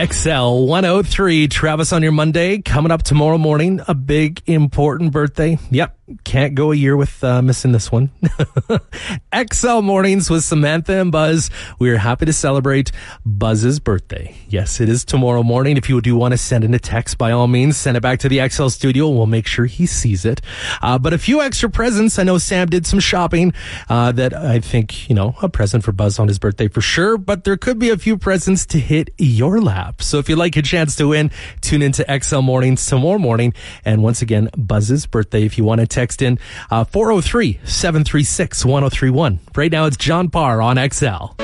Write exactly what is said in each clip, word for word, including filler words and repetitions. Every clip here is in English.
X L one oh three, Travis on your Monday. Coming up tomorrow morning, a big, important birthday. Yep, can't go a year with uh, missing this one. X L Mornings with Samantha and Buzz. We are happy to celebrate Buzz's birthday. Yes, it is tomorrow morning. If you do want to send in a text, by all means, send it back to the X L studio. We'll make sure he sees it. Uh, but a few extra presents. I know Sam did some shopping uh, that I think, you know, a present for Buzz on his birthday for sure. But there could be a few presents to hit your lap. So if you'd like a chance to win, tune into X L Mornings tomorrow morning. And once again, Buzz's birthday. If you want to text in, uh, four oh three, seven three six, one oh three one. Right now, it's John Parr on X L.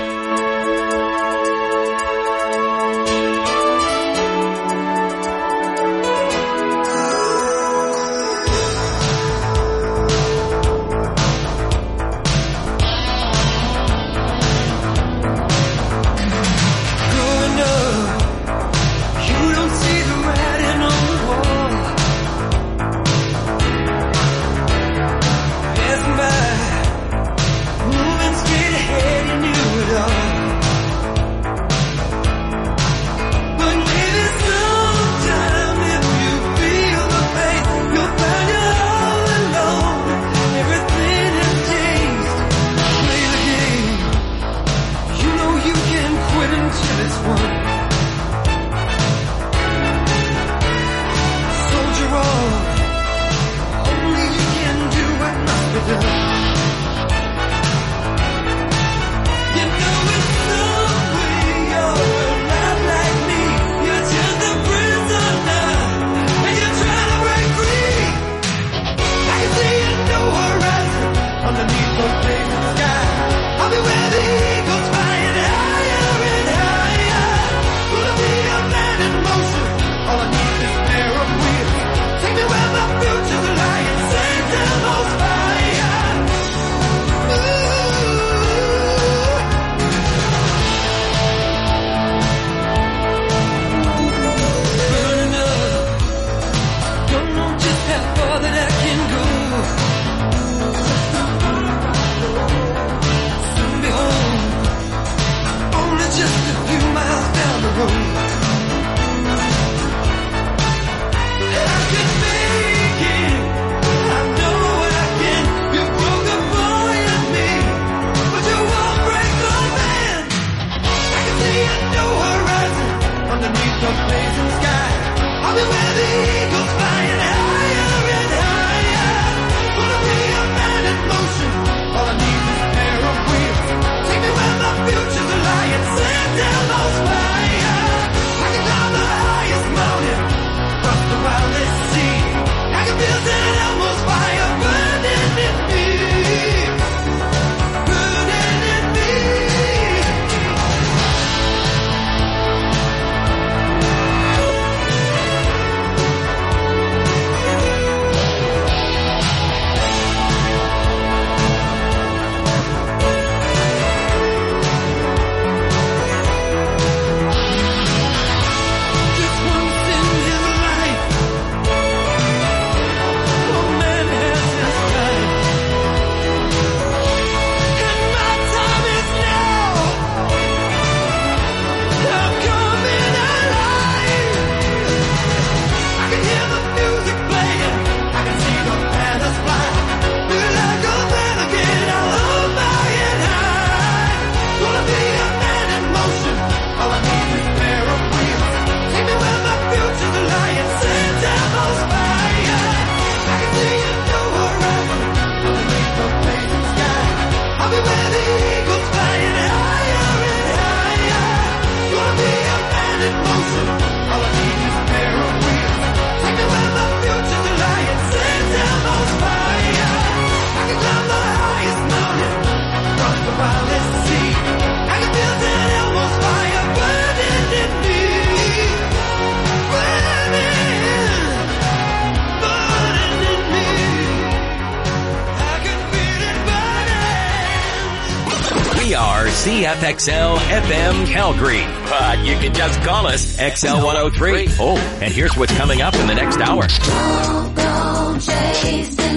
C F X L F M Calgary. But you can just call us X L one oh three. Oh, and here's what's coming up in the next hour. Don't go chasing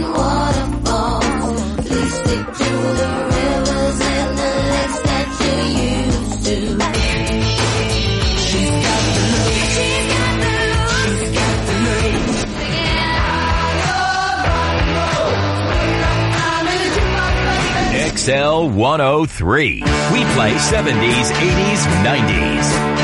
waterfalls. Please stick to the rivers and the lakes that you used to. She's got the L one oh three. We play seventies, eighties, nineties.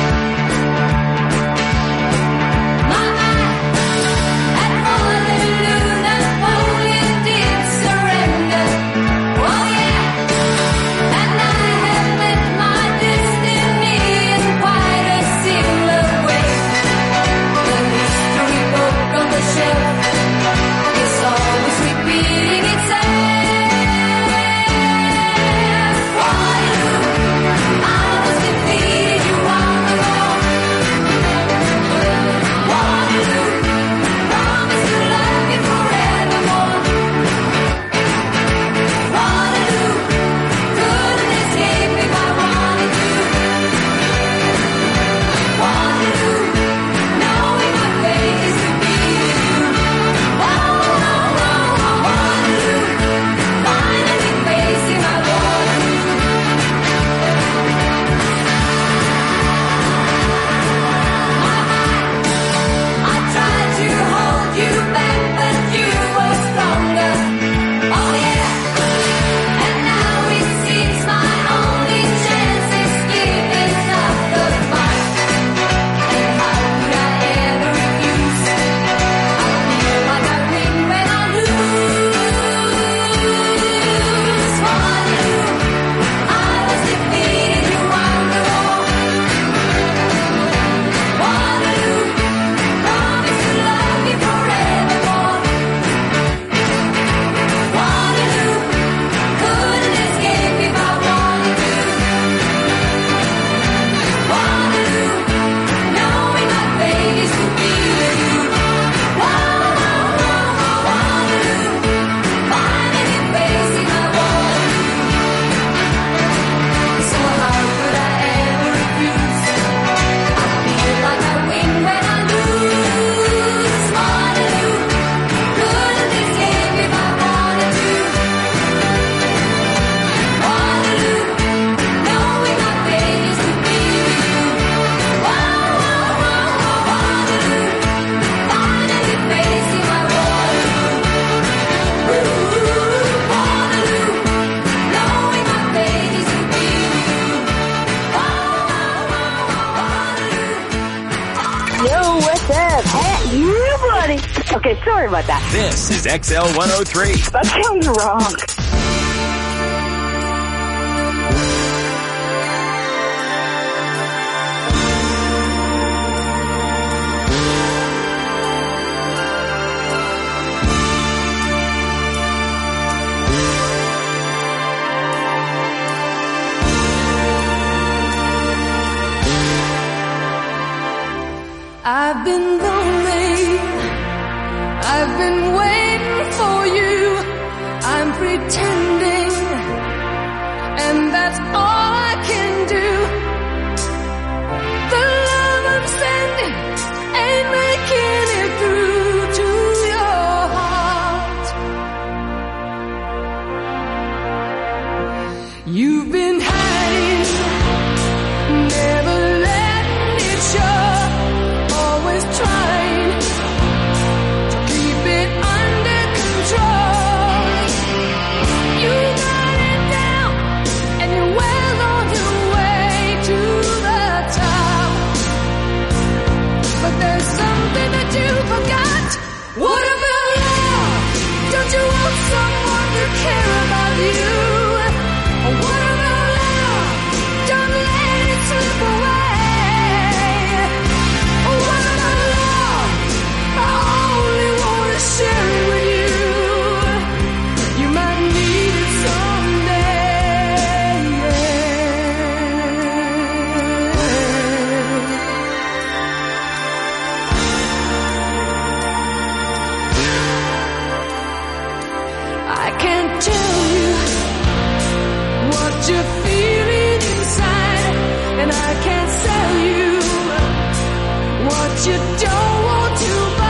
Okay, sorry about that. This is X L one oh three. That sounds wrong. I've been lonely, I've been waiting for you, I'm pretending, and that's all I can do. The love I'm sending ain't making it through to your heart. You've been hiding, never letting it show. Always trying to keep it under control. You got it down and you're well on your way to the top. But there's something that you forgot. What about love? Don't you want someone to care about you? Or what about love? Don't let it slip away. Share it with you. You might need it someday. I can't tell you what you're feeling inside, and I can't sell you what you don't want to buy.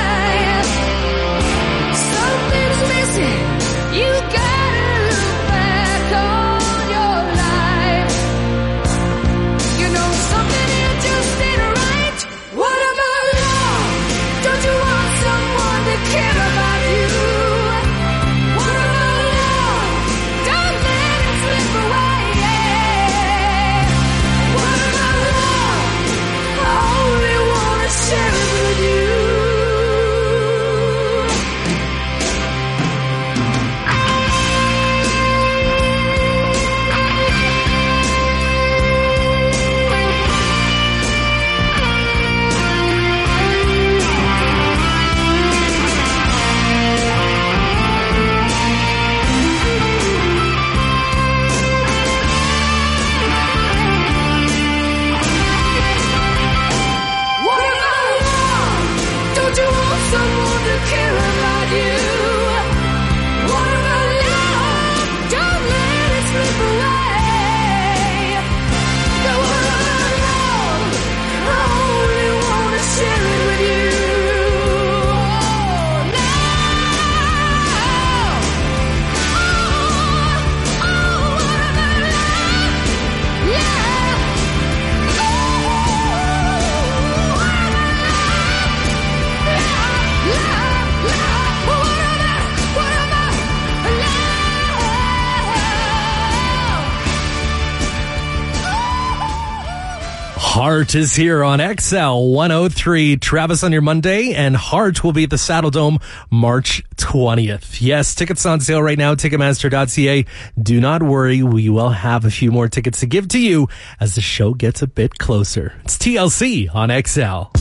You gotta look back on your life. You know something here just ain't right. What about love? Don't you want someone to care about you? What about love? Don't let it slip Heart is here on X L one oh three. Travis on your Monday, and Heart will be at the Saddle Dome March twentieth. Yes, tickets on sale right now, ticketmaster dot c a. Do not worry, we will have a few more tickets to give to you as the show gets a bit closer. It's T L C on X L.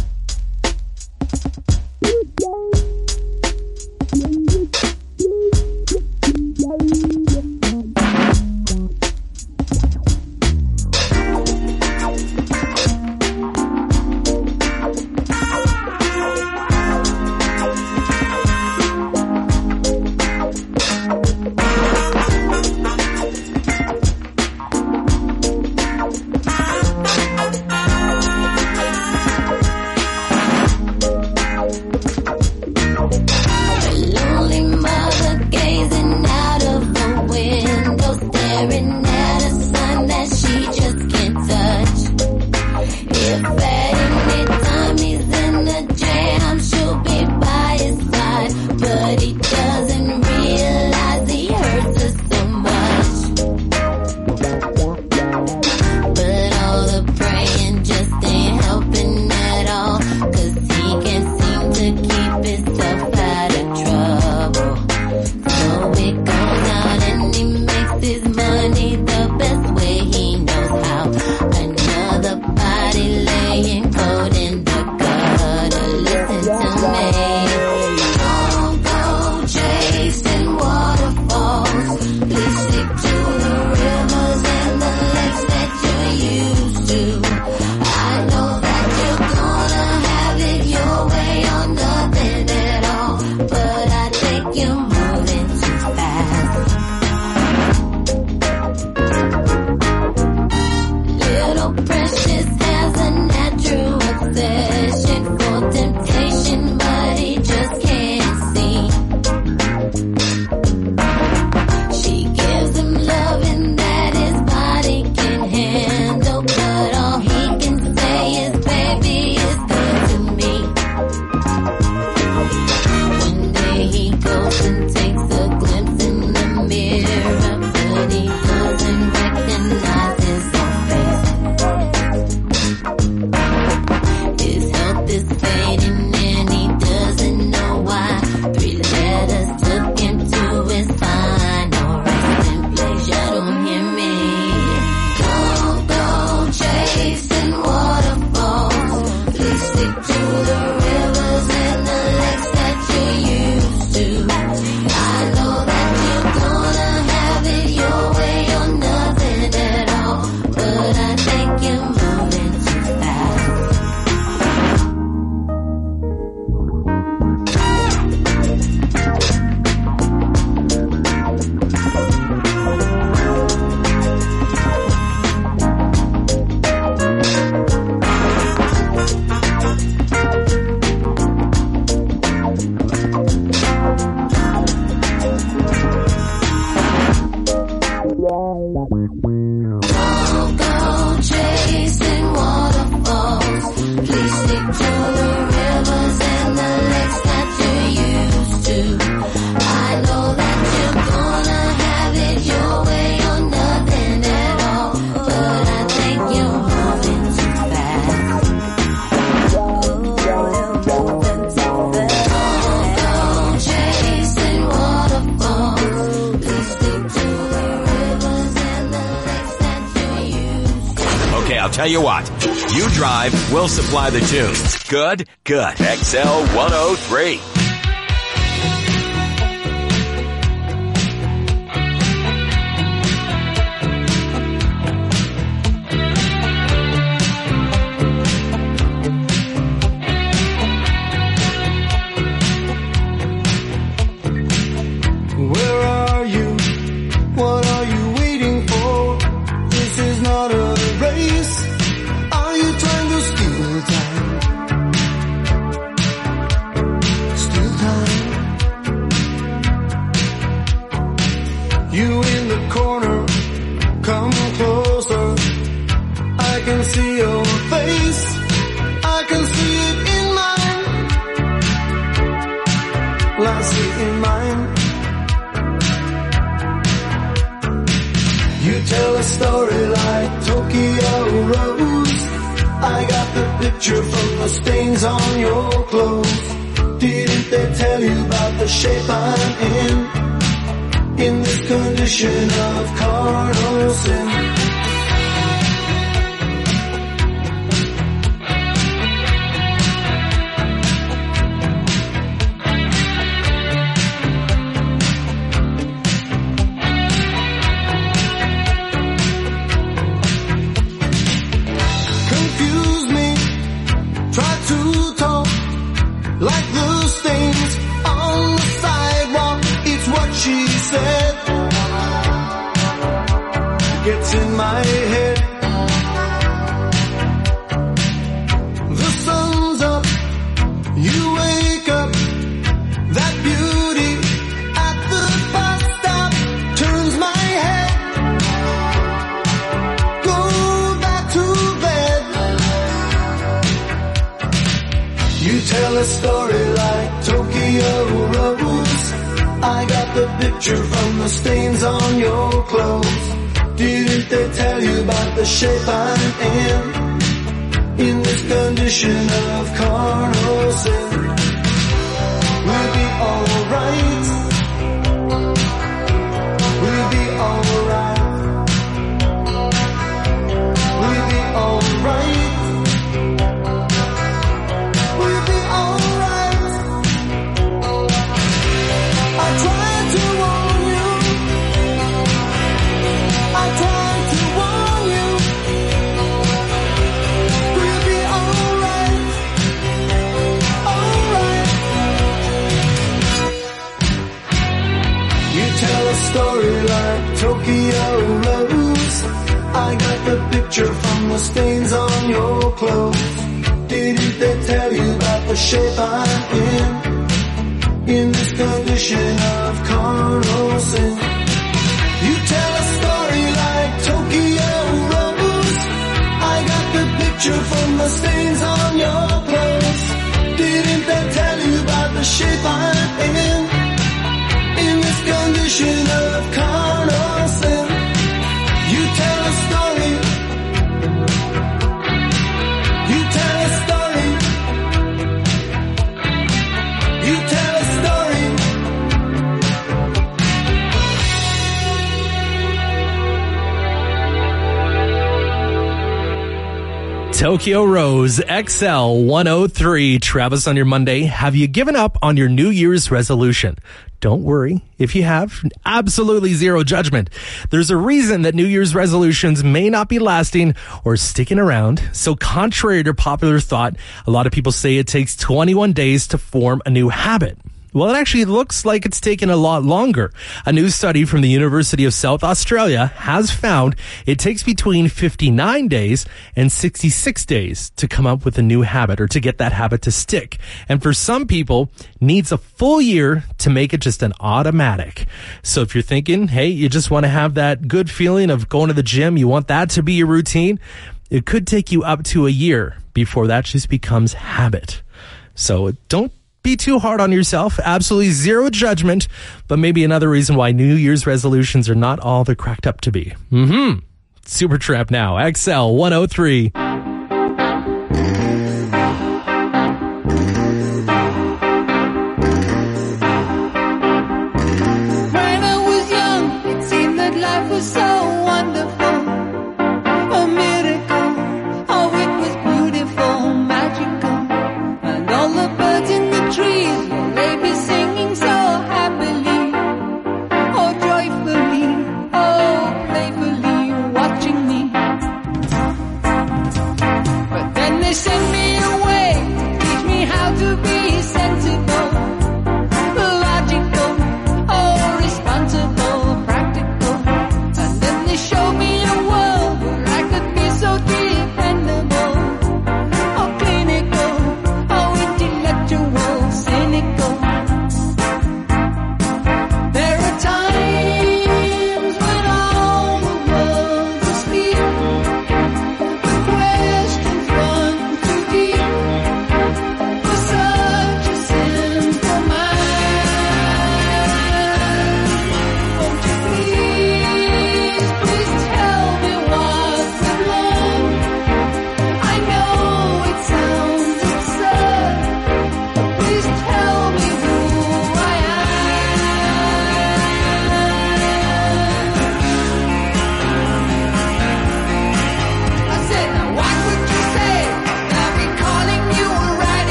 Tell you what, you drive, we'll supply the tunes. Good? Good. X L one oh three. Where are you? What are you waiting for? This is not a race. Are you trying to steal time? Steal time. You in the corner, come closer. I can see your face. I can see it in mine. Well, I see it in mine. You tell a story like Tokyo Rose. I picture from the stains on your clothes? Didn't they tell you about the shape I'm in? In this condition of carnal sin. Confuse me, try to talk like the stains on the sidewalk. It's what she said gets in my head. The sun's up, you wake up. That beauty at the bus stop turns my head. Go back to bed. You tell a story like Tokyo Rose. I got the picture from the stains on your clothes. Didn't they tell you about the shape I'm in? In this condition of carnal sin. We'll be alright. We'll be alright. We'll be alright. We'll be alright. I tried to warn you. I tried to warn you. We'll be alright. Alright. You tell a story like Tokyo Rose. I got the picture from the stains on your clothes. Didn't they tell you about the shape I'm in? In this condition of carnal sin. You tell a story like Tokyo Rose. I got the picture from the stains on your clothes. Didn't they tell you about the shape I'm in? In this condition of carnal sin. You tell a story. You tell a story. You tell a story. Tokyo Rose, X L one oh three. Travis on your Monday. Have you given up on your New Year's resolution? Don't worry. If you have, absolutely zero judgment. There's a reason that New Year's resolutions may not be lasting or sticking around. So contrary to popular thought, a lot of people say it takes twenty-one days to form a new habit. Well, it actually looks like it's taken a lot longer. A new study from the University of South Australia has found it takes between fifty-nine days and sixty-six days to come up with a new habit or to get that habit to stick. And for some people, needs a full year to make it just an automatic. So if you're thinking, hey, you just want to have that good feeling of going to the gym, you want that to be your routine, it could take you up to a year before that just becomes habit. So don't be too hard on yourself. Absolutely zero judgment, but maybe another reason why New Year's resolutions are not all they're cracked up to be. Mm-hmm. Supertramp now. X L one oh three. When I was young, it seemed that life was so wonderful. A miracle. Oh, it was beautiful, magical. And all the birds in the trees, they be singing so happily. Oh, joyfully, oh, playfully, watching me.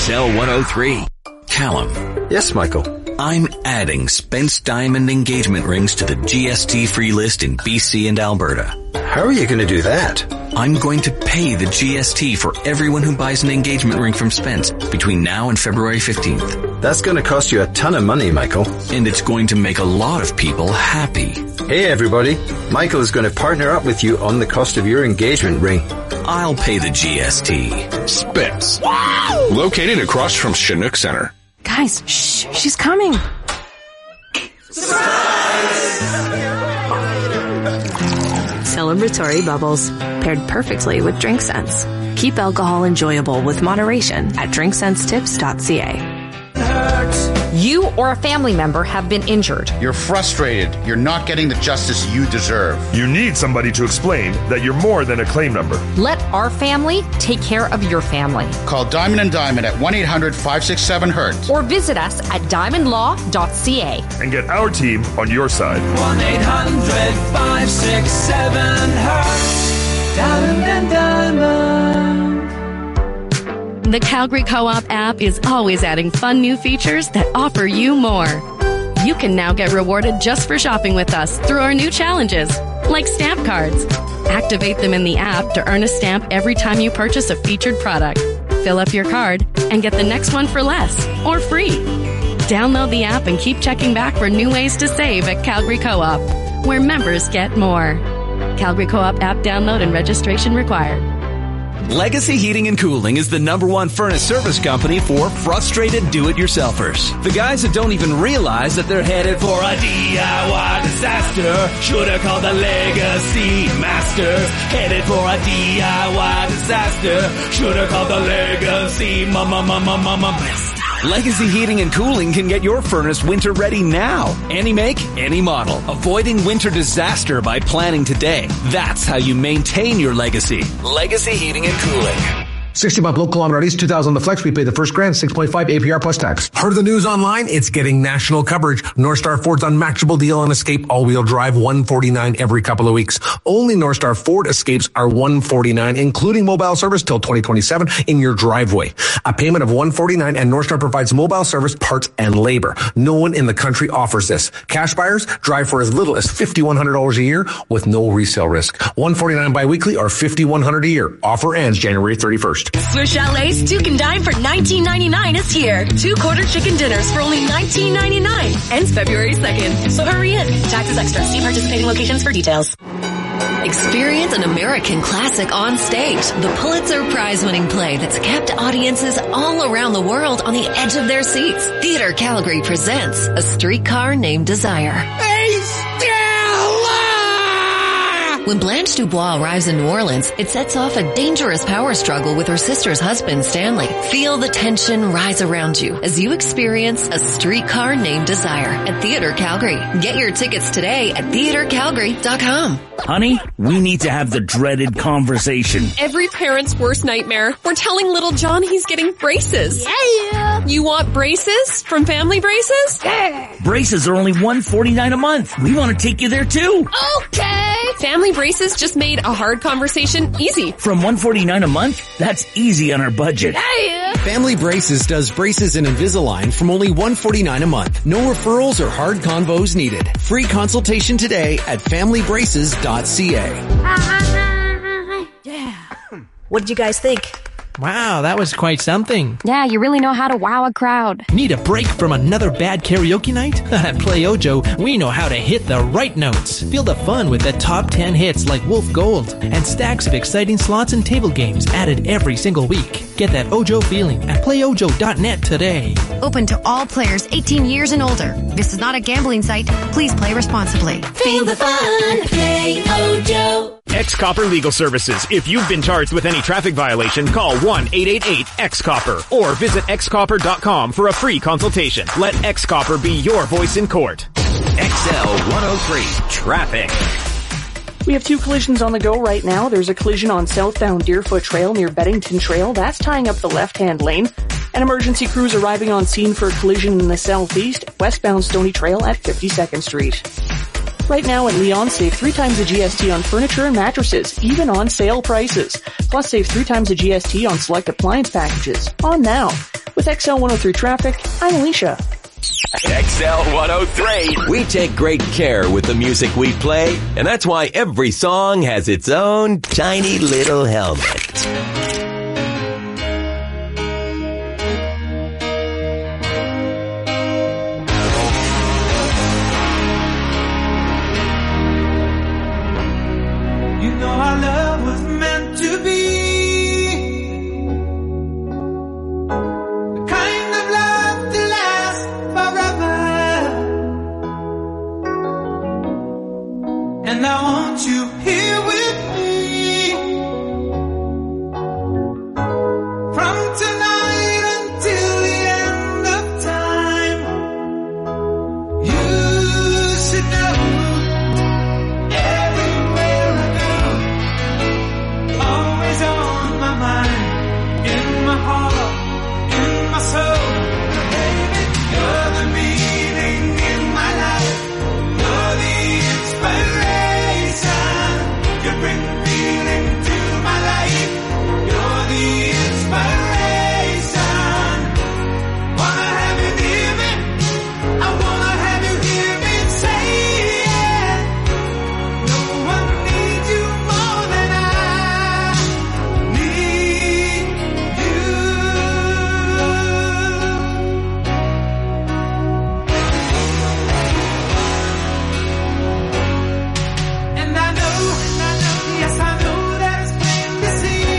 X L one oh three. Callum. Yes, Michael. I'm adding Spence Diamond engagement rings to the G S T free list in B C and Alberta. How are you going to do that? I'm going to pay the G S T for everyone who buys an engagement ring from Spence between now and February fifteenth. That's going to cost you a ton of money, Michael. And it's going to make a lot of people happy. Hey, everybody. Michael is going to partner up with you on the cost of your engagement ring. I'll pay the G S T. Spence. Wow! Located across from Chinook Center. Guys, shh, she's coming. Celebratory bubbles, paired perfectly with drink scents. Keep alcohol enjoyable with moderation at drink sense tips dot c a. You or a family member have been injured. You're frustrated. You're not getting the justice you deserve. You need somebody to explain that you're more than a claim number. Let our family take care of your family. Call Diamond and Diamond at one eight hundred five six seven hurt. Or visit us at diamond law dot c a. And get our team on your side. one eight hundred five six seven hurt. Diamond and Diamond. The Calgary Co-op app is always adding fun new features that offer you more. You can now get rewarded just for shopping with us through our new challenges, like stamp cards. Activate them in the app to earn a stamp every time you purchase a featured product. Fill up your card and get the next one for less or free. Download the app and keep checking back for new ways to save at Calgary Co-op, where members get more. Calgary Co-op app download and registration required. Legacy Heating and Cooling is the number one furnace service company for frustrated do-it-yourselfers. The guys that don't even realize that they're headed for a D I Y disaster. Should've called the Legacy Masters. Headed for a D I Y disaster. Should've called the Legacy Mama Mama Mama Best. Legacy Heating and Cooling can get your furnace winter ready now. Any make, any model. Avoiding winter disaster by planning today. That's how you maintain your legacy. Legacy Heating and Cooling. sixty month low kilometer at least two thousand on the flex. We pay the first grand, six point five A P R plus tax. Heard the news online? It's getting national coverage. North Star Ford's unmatchable deal on Escape all-wheel drive, one forty-nine every couple of weeks. Only North Star Ford Escapes are one forty-nine, including mobile service till twenty twenty-seven in your driveway. A payment of one forty-nine, and North Star provides mobile service, parts, and labor. No one in the country offers this. Cash buyers drive for as little as five thousand one hundred dollars a year with no resale risk. one forty-nine biweekly or five thousand one hundred dollars a year. Offer ends January thirty-first. Swiss Chalet's Duke and Dine for nineteen ninety-nine is here. Two quarter chicken dinners for only nineteen ninety-nine. Ends February second. So hurry in. Taxes extra. See participating locations for details. Experience an American classic on stage. The Pulitzer Prize-winning play that's kept audiences all around the world on the edge of their seats. Theater Calgary presents A Streetcar Named Desire. Hey, Stella! When Blanche Dubois arrives in New Orleans, it sets off a dangerous power struggle with her sister's husband, Stanley. Feel the tension rise around you as you experience A Streetcar Named Desire at Theater Calgary. Get your tickets today at theater calgary dot com. Honey, we need to have the dreaded conversation. Every parent's worst nightmare. We're telling little John he's getting braces. Yeah. You want braces from Family Braces? Yeah. Braces are only one forty-nine a month. We want to take you there too. Okay. Family Braces just made a hard conversation easy. From one forty-nine a month? That's easy on our budget. Yeah. Family Braces does braces and Invisalign from only one forty-nine a month. No referrals or hard convos needed. Free consultation today at family braces dot c a. Yeah. What did you guys think? Wow, that was quite something. Yeah, you really know how to wow a crowd. Need a break from another bad karaoke night? At Play Ojo, we know how to hit the right notes. Feel the fun with the top ten hits like Wolf Gold and stacks of exciting slots and table games added every single week. Get that Ojo feeling at play ojo dot net today. Open to all players eighteen years and older. This is not a gambling site. Please play responsibly. Feel the fun. Play Ojo. X-Copper Legal Services. If you've been charged with any traffic violation, call one eight eight eight X copper or visit x copper dot com for a free consultation. Let X-Copper be your voice in court. X L one oh three Traffic. We have two collisions on the go right now. There's a collision on southbound Deerfoot Trail near Beddington Trail. That's tying up the left-hand lane. An emergency crews arriving on scene for a collision in the southeast, westbound Stony Trail at fifty-second Street. Right now at Leon, save three times the G S T on furniture and mattresses, even on sale prices. Plus save three times the G S T on select appliance packages. On now. With X L one oh three Traffic, I'm Alicia. X L one oh three. We take great care with the music we play, and that's why every song has its own tiny little helmet. You know our love was meant to be the kind of love to last forever. And I want you here with me from tonight until the end of time. You should know everywhere I go, always on my mind, in my heart, in my soul. Baby, you're the meaning in my life. You're the inspiration. You bring feeling to my life. You're the inspiration. Wanna have you near me? I wanna have you hear me say it. No one needs you more than I need you. And I know, and I know, yes I know that it's plain to see.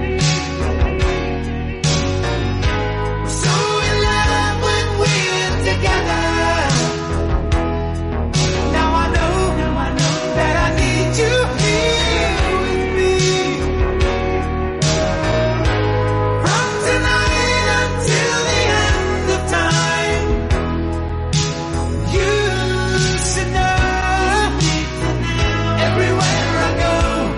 We're so in love when we're together. Now I know, now I know that I need you here with me. From tonight until the end of time. You should know everywhere I go,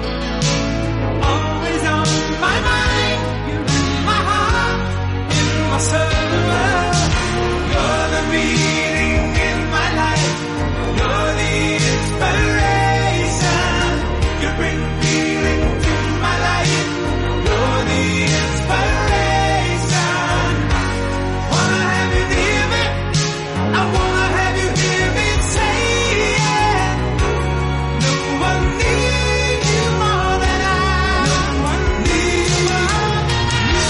always on my mind, in my heart, in my soul. You're the meaning in my life. You're the inspiration. You bring feeling to my life. You're the inspiration. Wanna have you near me? I wanna have you hear me say it. No one needs you more than I. No one needs you more than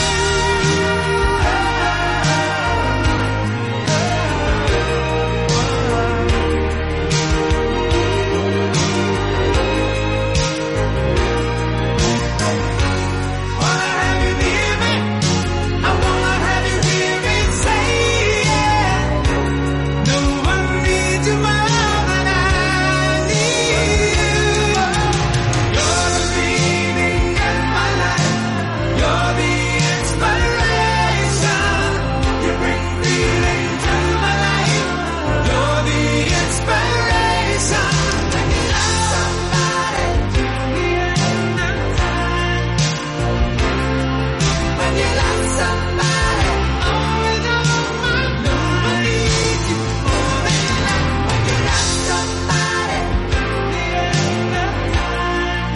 Wanna have you near me? I wanna have you hear me say it. No one needs you more than I need you. You're the meaning in my life. You're the inspiration. You bring feeling to my life. You're the inspiration. When you love somebody to the end of time. When you love somebody, always on my mind. No one needs you more than I. When you love somebody to the end of time.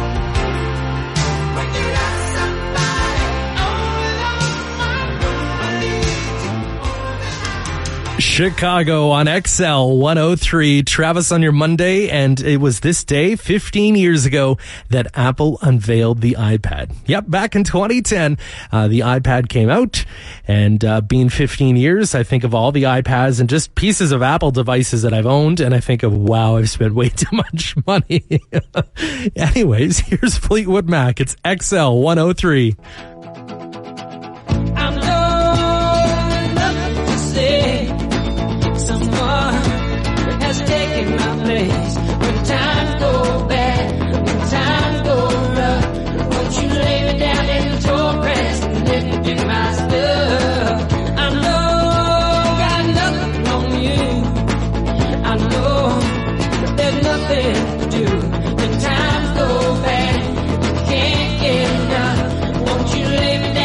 When you love somebody, always on my mind. No one needs you more than I. Chicago on X L one oh three. Travis on your Monday, and it was this day fifteen years ago that Apple unveiled the iPad. Yep, back in twenty ten, uh, the iPad came out, and uh, being fifteen years, I think of all the iPads and just pieces of Apple devices that I've owned, and I think of, wow, I've spent way too much money. Anyways, here's Fleetwood Mac. It's X L one oh three. I'm done enough to say someone that has taken my place. When times go bad, when times go rough, won't you lay me down in the tall grass and let me do my stuff? I know got nothing on you. I know that there's nothing to do. When times go bad, you can't get enough. Won't you lay me down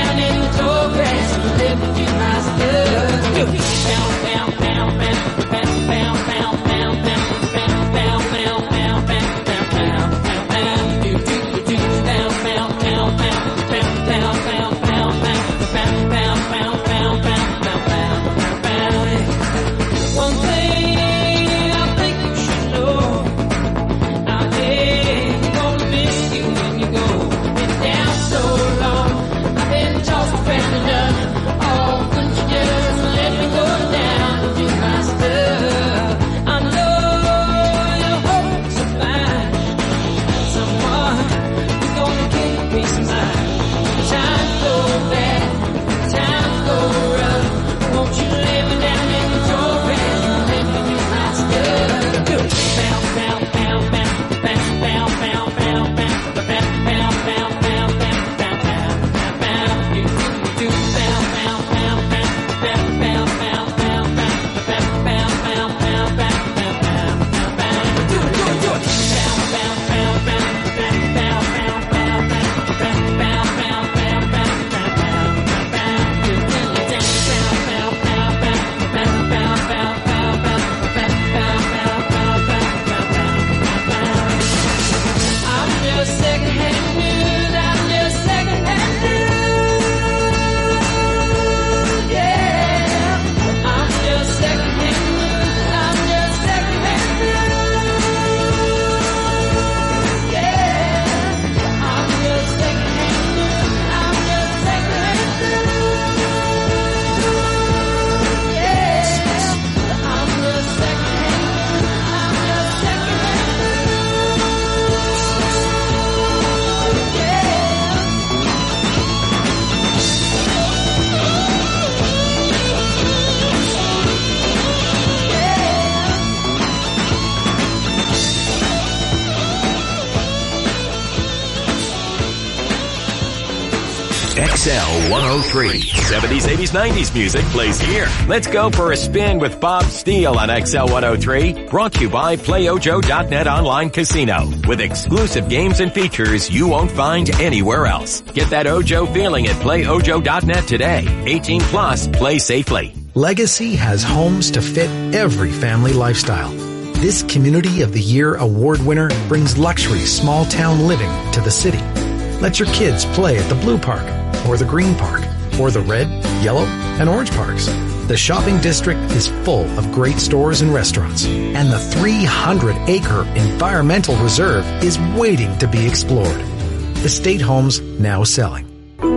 X L one oh three. seventies, eighties, nineties music plays here. Let's go for a spin with Bob Steele on X L one oh three. Brought to you by Play Ojo dot net online casino. With exclusive games and features you won't find anywhere else. Get that Ojo feeling at Play Ojo dot net today. eighteen plus, play safely. Legacy has homes to fit every family lifestyle. This Community of the Year award winner brings luxury small town living to the city. Let your kids play at the Blue Park, or the Green Park, or the Red, Yellow, and Orange Parks. The shopping district is full of great stores and restaurants, and the three hundred acre environmental reserve is waiting to be explored. Estate homes now selling.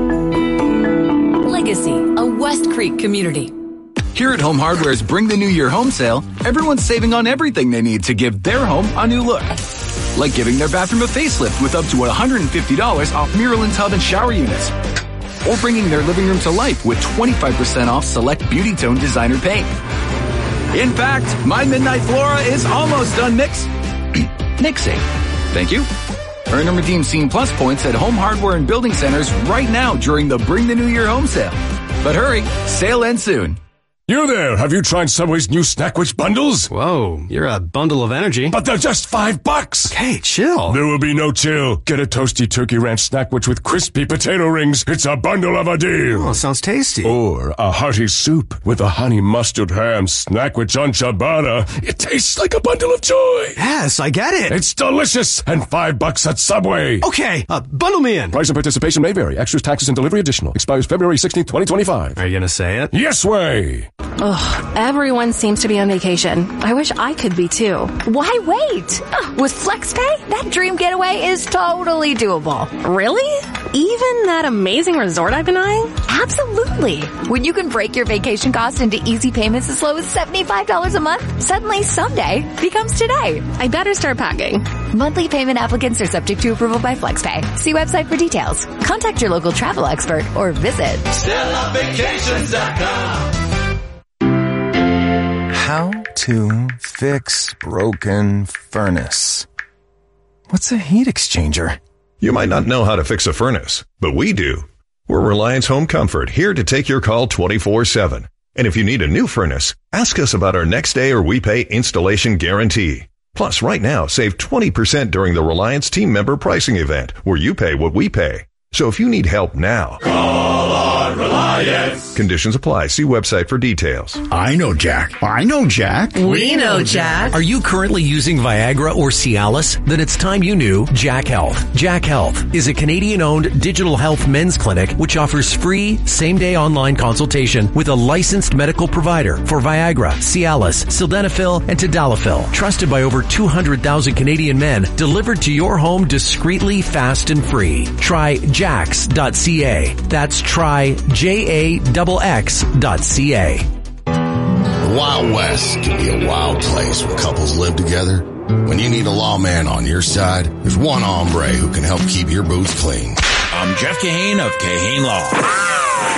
Legacy, a West Creek community. Here at Home Hardware's Bring the New Year home sale, everyone's saving on everything they need to give their home a new look. Like giving their bathroom a facelift with up to one hundred fifty dollars off Miralan tub and shower units. Or bringing their living room to life with twenty-five percent off select Beauty Tone designer paint. In fact, my Midnight Flora is almost done mix... mixing. Thank you. Earn and redeem Scene Plus points at Home Hardware and Building Centers right now during the Bring the New Year home sale. But hurry, sale ends soon. You there, have you tried Subway's new Snackwich bundles? Whoa, you're a bundle of energy. But they're just five bucks. Okay, chill. There will be no chill. Get a toasty turkey ranch Snackwich with crispy potato rings. It's a bundle of a deal. Oh, sounds tasty. Or a hearty soup with a honey mustard ham Snackwich on ciabatta. It tastes like a bundle of joy. Yes, I get it. It's delicious and five bucks at Subway. Okay, uh, bundle me in. Price and participation may vary. Extras, taxes, and delivery additional. Expires February sixteenth, twenty twenty-five. Are you gonna say it? Yes way. Ugh, everyone seems to be on vacation. I wish I could be too. Why wait? With FlexPay, that dream getaway is totally doable. Really? Even that amazing resort I've been eyeing? Absolutely. When you can break your vacation costs into easy payments as low as seventy-five dollars a month, suddenly someday becomes today. I better start packing. Monthly payment applicants are subject to approval by FlexPay. See website for details. Contact your local travel expert or visit Stella Vacations dot com. How to fix broken furnace. What's a heat exchanger? You might not know how to fix a furnace, but we do. We're Reliance Home Comfort, here to take your call twenty-four seven. And if you need a new furnace, ask us about our next day or we pay installation guarantee. Plus, right now, save twenty percent during the Reliance team member pricing event, where you pay what we pay. So if you need help now, call on Reliance. Conditions apply. See website for details. I know Jack. I know Jack. We know Jack. Are you currently using Viagra or Cialis? Then it's time you knew Jack Health. Jack Health is a Canadian-owned digital health men's clinic which offers free same-day online consultation with a licensed medical provider for Viagra, Cialis, Sildenafil, and Tadalafil. Trusted by over two hundred thousand Canadian men, delivered to your home discreetly, fast, and free. Try jax dot c a. That's try J A X X dot C A. The Wild West can be a wild place where couples live together. When you need a lawman on your side, there's one hombre who can help keep your boots clean. I'm Jeff Kahane of Kahane Law.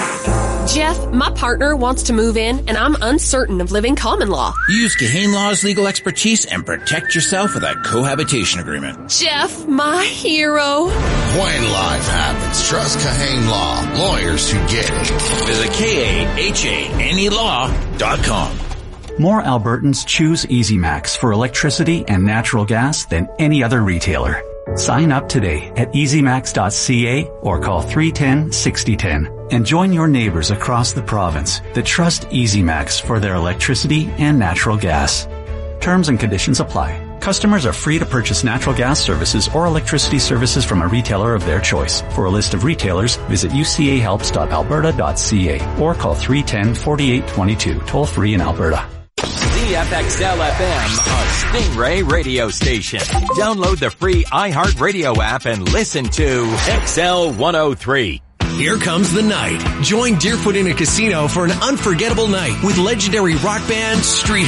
Jeff, my partner wants to move in, and I'm uncertain of living common law. Use Kahane Law's legal expertise and protect yourself with a cohabitation agreement. Jeff, my hero. When life happens, trust Kahane Law. Lawyers who get it. Visit K A H A N E law dot com. More Albertans choose EasyMax for electricity and natural gas than any other retailer. Sign up today at easy max dot c a or call three one zero, six zero one zero and join your neighbors across the province that trust EasyMax for their electricity and natural gas. Terms and conditions apply. Customers are free to purchase natural gas services or electricity services from a retailer of their choice. For a list of retailers, visit u c a helps dot alberta dot c a or call three one zero, four eight two two, toll free in Alberta. C F X L F M, a Stingray radio station. Download the free iHeartRadio app and listen to X L one oh three. Here comes the night. Join Deerfoot Inn and Casino for an unforgettable night with legendary rock band Street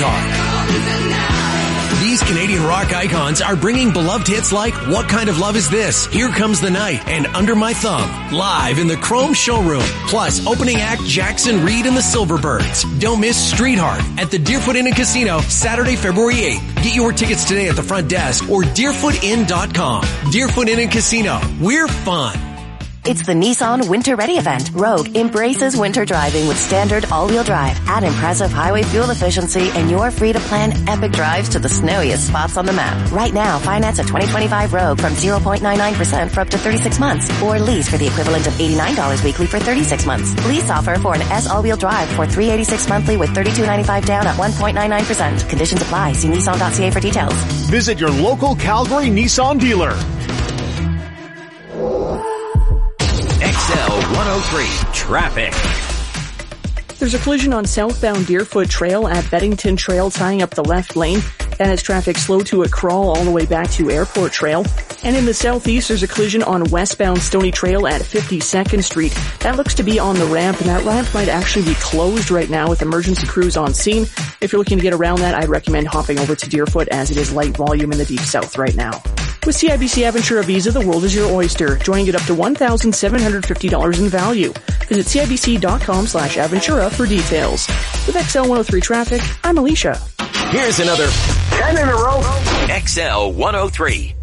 Hawk. These Canadian rock icons are bringing beloved hits like What Kind of Love Is This, Here Comes the Night, and Under My Thumb, live in the Chrome Showroom. Plus, opening act Jackson Reed and the Silverbirds. Don't miss Street Heart at the Deerfoot Inn and Casino, Saturday, February eighth. Get your tickets today at the front desk or deerfoot inn dot com. Deerfoot Inn and Casino. We're fun. It's the Nissan Winter Ready event. Rogue embraces winter driving with standard all-wheel drive. Add impressive highway fuel efficiency and you're free to plan epic drives to the snowiest spots on the map. Right now, finance a twenty twenty-five Rogue from zero point nine nine percent for up to thirty-six months. Or lease for the equivalent of eighty-nine dollars weekly for thirty-six months. Lease offer for an S all-wheel drive for three hundred eighty-six dollars monthly with thirty-two ninety-five down at one point nine nine percent. Conditions apply. See Nissan dot C A for details. Visit your local Calgary Nissan dealer. X L one oh three Traffic. There's a collision on southbound Deerfoot Trail at Beddington Trail tying up the left lane. That has traffic slow to a crawl all the way back to Airport Trail. And in the southeast, there's a collision on westbound Stony Trail at fifty-second Street. That looks to be on the ramp, and that ramp might actually be closed right now with emergency crews on scene. If you're looking to get around that, I'd recommend hopping over to Deerfoot as it is light volume in the deep south right now. With C I B C Aventura Visa, the world is your oyster. Join get up to one thousand seven hundred fifty dollars in value. Visit C I B C dot com slash Aventura for details. With X L one oh three Traffic, I'm Alicia. Here's another ten in a row. X L one oh three.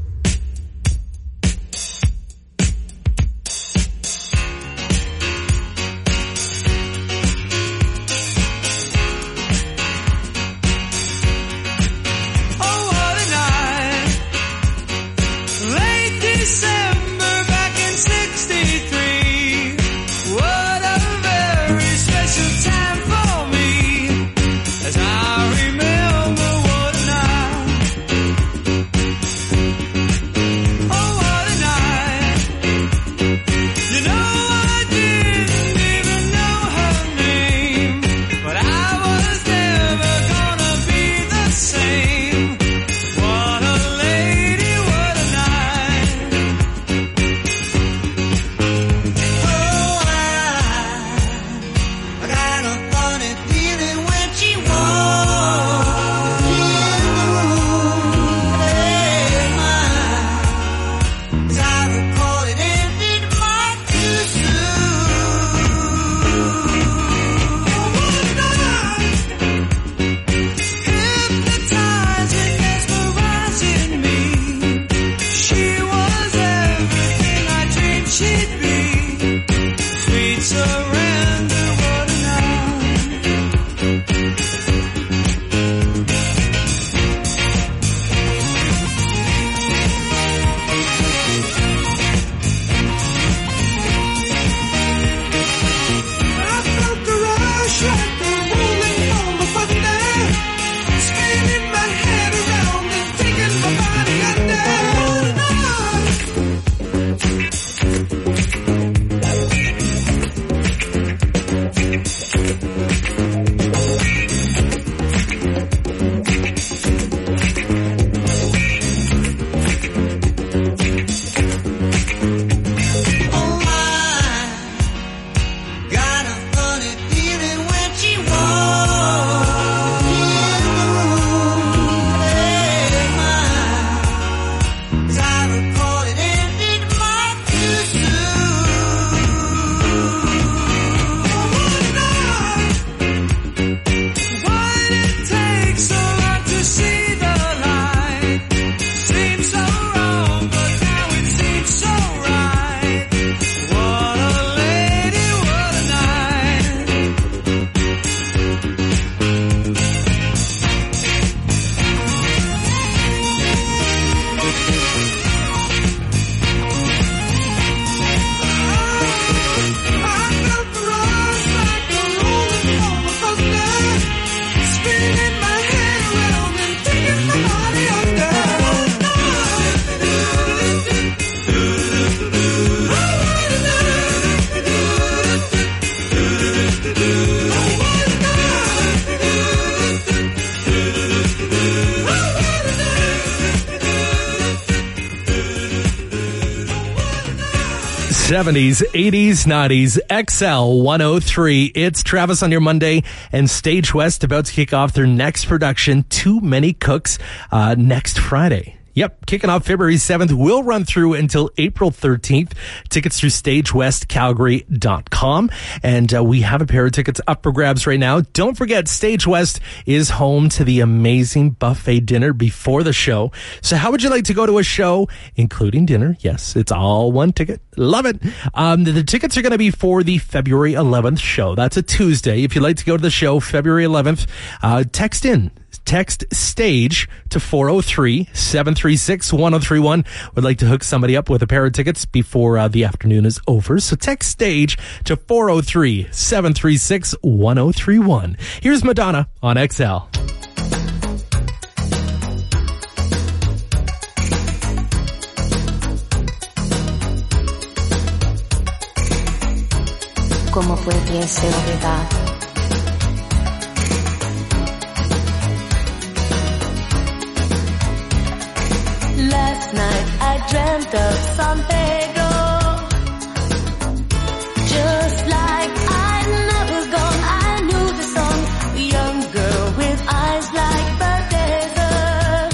seventies, eighties, nineties, X L one oh three. It's Travis on your Monday, and Stage West about to kick off their next production, Too Many Cooks, uh, next Friday. Yep, kicking off February seventh. Will run through until April thirteenth. Tickets through stage west calgary dot com. And uh, we have a pair of tickets up for grabs right now. Don't forget, Stage West is home to the amazing buffet dinner before the show. So how would you like to go to a show, including dinner? Yes, it's all one ticket. Love it. Um, the, the tickets are going to be for the February eleventh show. That's a Tuesday. If you'd like to go to the show February eleventh, uh, text in. Text STAGE to four oh three, seven three six, one oh three one. Would like to hook somebody up with a pair of tickets before uh, the afternoon is over. So text STAGE to four oh three, seven three six, one oh three one. Here's Madonna on X L. ¿Cómo pudiese olvidar? Last night I dreamt of San Pedro, just like I'd never gone. I knew the song, a young girl with eyes like the desert.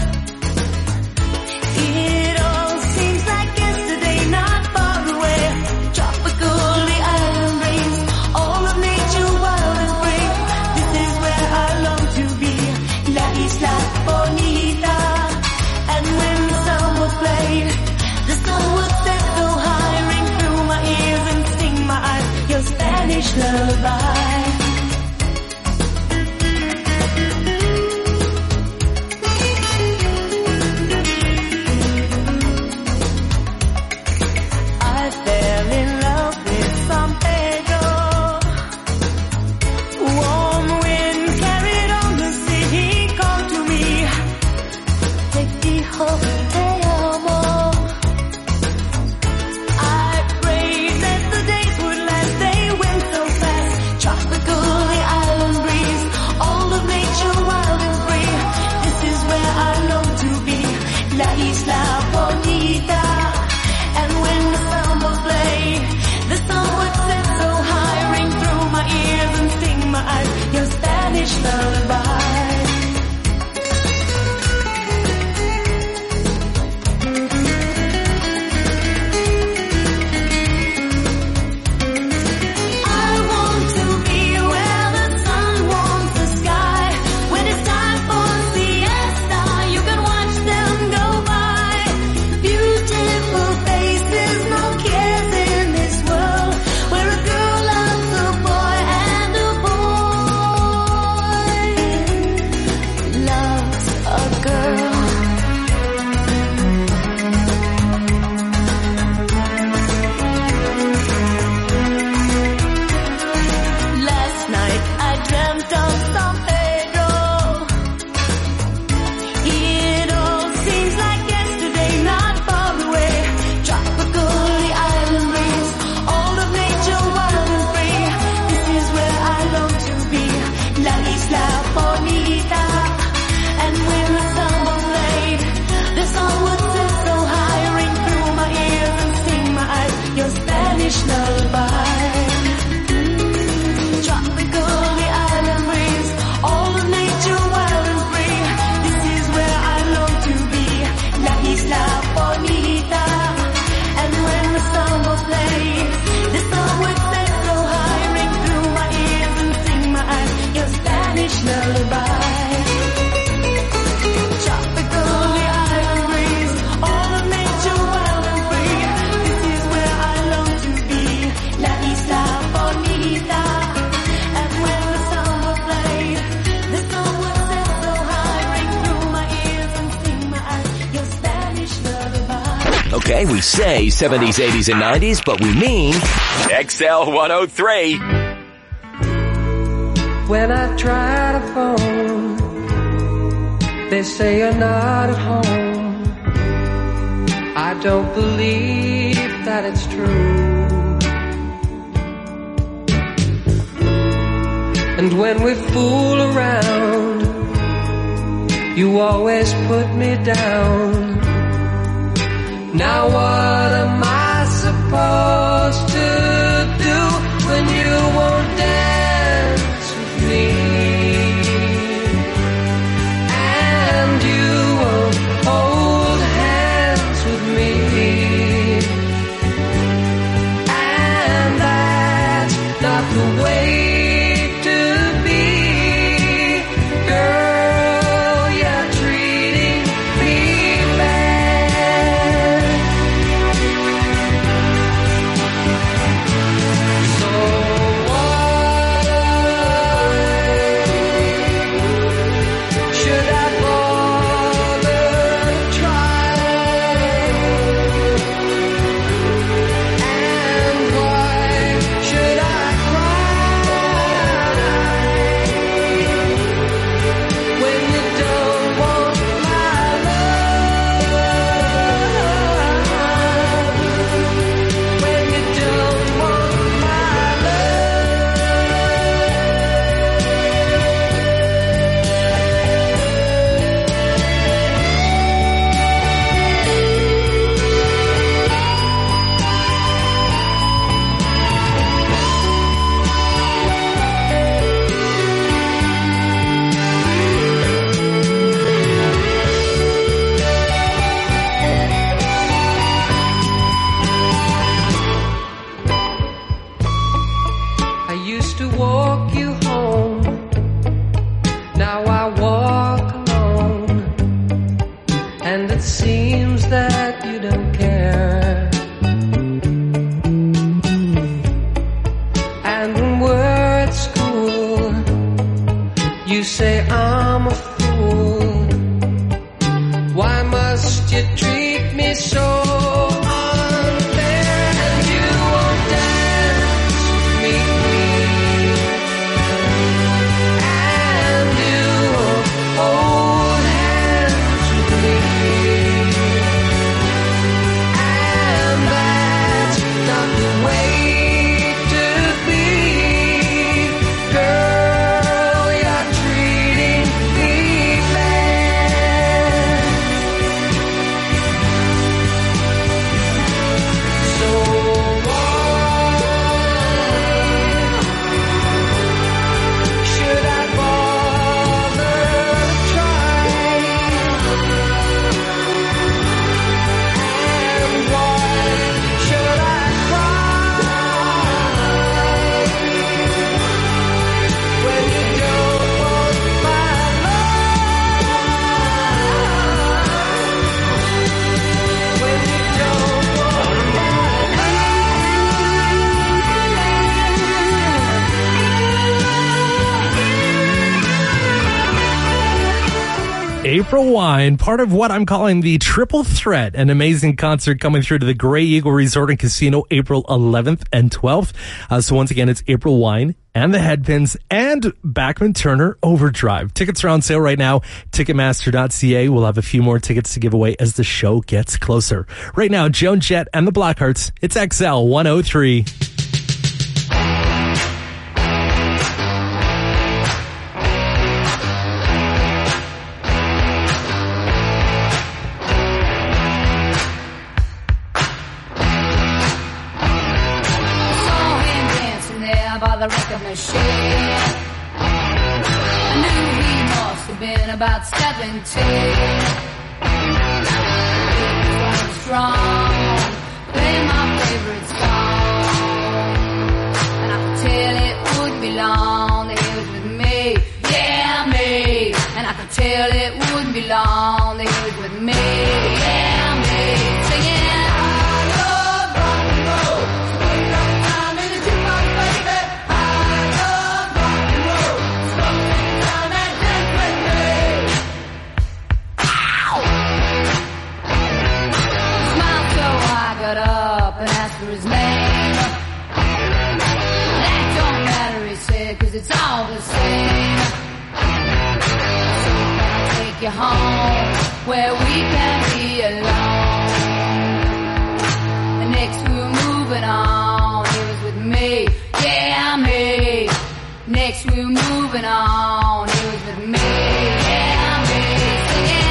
It all seems like yesterday, not far away. Tropical, the island breeze, all of nature wild and free. This is where I long to be, La Isla Bonita. And when the sun was played, the sun would set so high, ring through my ears and sting my eyes, your Spanish lullaby. I fell in love with San Pedro. Warm wind carried on the sea, he called to me. Te dijo te amo. I prayed that the days would last, they went so fast. Tropical, the island breeze, all of nature wild and free. This is where I long to be, La Isla Bonita. And when the sun was played, the sun would set so high, ring through my ears and sting my eyes, your Spanish lullaby. Okay, we say seventies, eighties, and nineties, but we mean X L one oh three. When I try to phone, they say you're not at home. I don't believe that it's true. And when we fool around, you always put me down. Now what am I supposed to do when you won't dance with me? And you won't hold hands You say I'm a fool. Why must you treat me so unfair? And you won't dance with me, and you won't hold hands with me, and that's not the way to be, girl. You're treating me bad. So why should I bother to try? And why should I cry when you don't want my love? When you don't want my April Wine, part of what I'm calling the Triple Threat, an amazing concert coming through to the Grey Eagle Resort and Casino April eleventh and twelfth. Uh, so once again, it's April Wine and the Headpins and Bachman Turner Overdrive. Tickets are on sale right now. Ticketmaster dot c a. We'll have a few more tickets to give away as the show gets closer. Right now, Joan Jett and the Blackhearts. It's X L one oh three. Saw him dancing there by the record machine. I knew he must have been about seventeen. He was strong, playing my favorite song, and I could tell it wouldn't be long that he was with me, yeah me. And I could tell it wouldn't be long that he was with me, yeah me. Singing. Got up and asked for his name. That don't matter, he said, cause it's all the same. So can I take you home where we can be alone? And next we were moving on, he was with me, yeah me. Next we were moving on, he was with me, yeah me. Singing.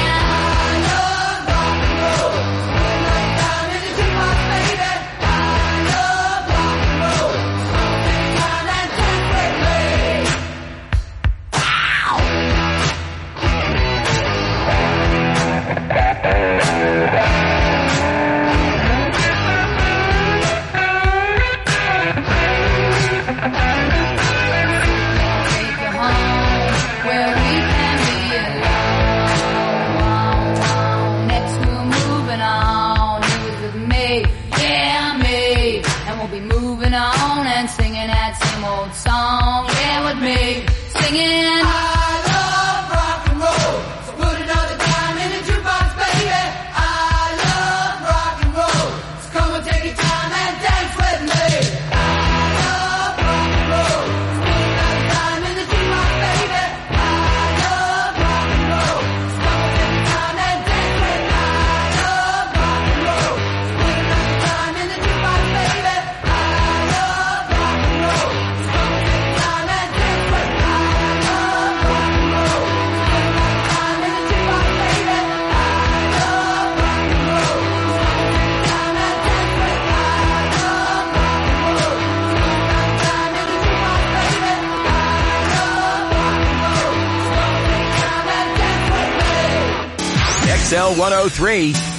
Song, yeah, with me, singing. I love rock and roll, so put another dime in the jukebox, baby. I love rock and roll, so come and take your time and dance with me. I love rock and roll, so put another dime in the jukebox, baby. I love rock and roll, so come and take your time and dance with me. I love rock and roll, so put another dime in the jukebox, baby. I love rock and roll. X L one oh three,